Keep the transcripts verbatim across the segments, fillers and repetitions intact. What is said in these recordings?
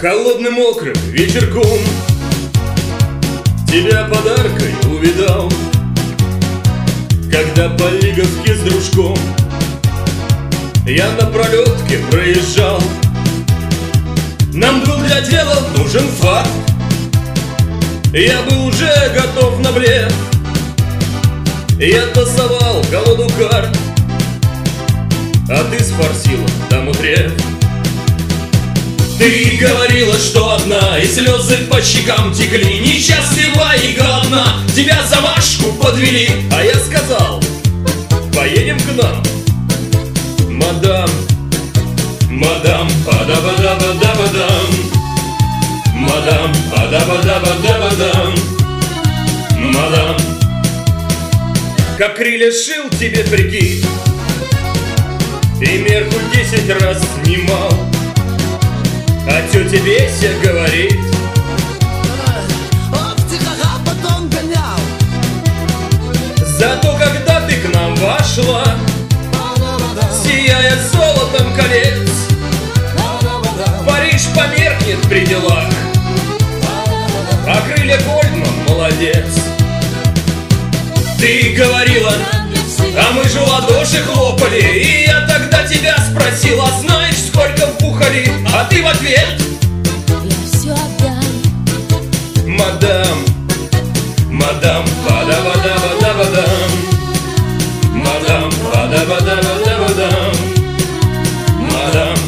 Холодным мокрым вечерком тебя подаркой увидал, когда по Лиговке с дружком я на пролетке проезжал. Нам был для дела нужен факт, я был уже готов на блеф. Я тасовал колоду карт, а ты сфорсила там утрев. Ты говорила, что одна, и слезы по щекам текли, несчастлива и голодна, тебя за Машку подвели. А я сказал: поедем к нам, мадам, мадам, пада-бада-бада-бадам, мадам, пада-бада-бада-бадам, мадам. Как крылья шил тебе прикид и мерку десять раз снимал, а тетя Беся говорит: ох ты, ха-ха, потом гонял. Зато когда ты к нам вошла, сияя золотом колец, Париж померкнет при делах, а крылья Гольдман молодец. Ты говорила, а мы же в ладоши хлопали, и я тогда тебя спросил: а знаешь, сколько вбухали? А ты в ответ: я все отдам. Мадам, мадам, пада-бада-бада-бадам, мадам, пада-бада-бада-бадам, мадам.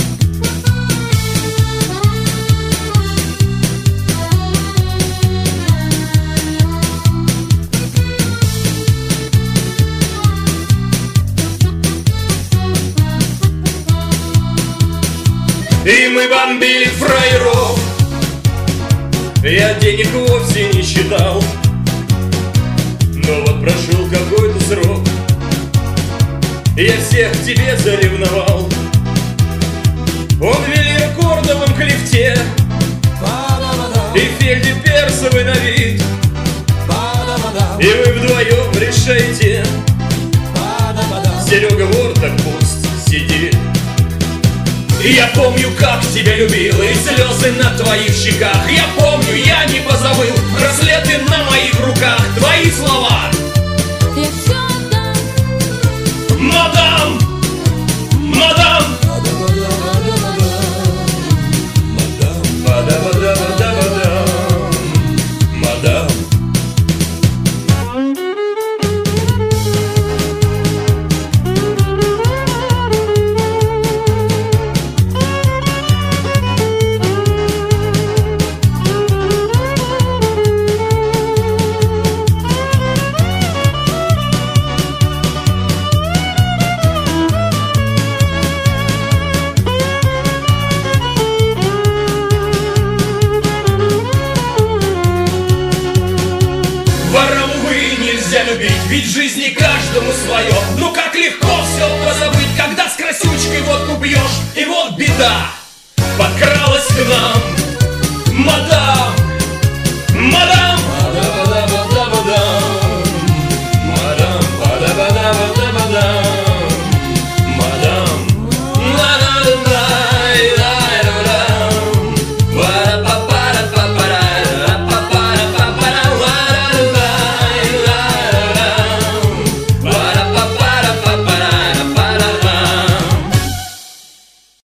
И мы бомбили фраеров, я денег вовсе не считал, но вот прошел какой-то срок, я всех к тебе заревновал. Он в великордовом клифте и Фельде персовый на вид, и вы вдвоем решаете: Серега вор так пусть сидит. И я помню, как тебя любил, и слезы на твоих щеках. Я помню, я не позабыл браслеты на моих руках. Твои слова: Я все отдам. мадам, мадам, пада-бада-бада-бадам, мадам. Ворам, увы, нельзя любить, ведь в жизни каждому свое. Ну как легко все позабыть, когда с красючкой водку пьешь, и вот беда подкрала